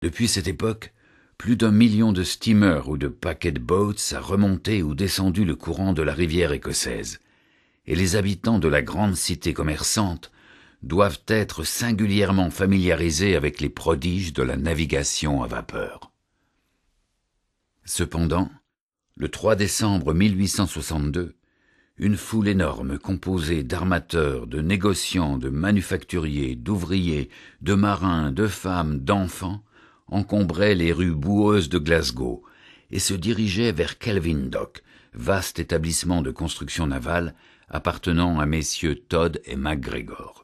Depuis cette époque, plus d'1 million de steamers ou de packet boats a remonté ou descendu le courant de la rivière écossaise, et les habitants de la grande cité commerçante doivent être singulièrement familiarisés avec les prodiges de la navigation à vapeur. Cependant, le 3 décembre 1862, une foule énorme composée d'armateurs, de négociants, de manufacturiers, d'ouvriers, de marins, de femmes, d'enfants encombrait les rues boueuses de Glasgow et se dirigeait vers Kelvin Dock, vaste établissement de construction navale appartenant à messieurs Todd et MacGregor.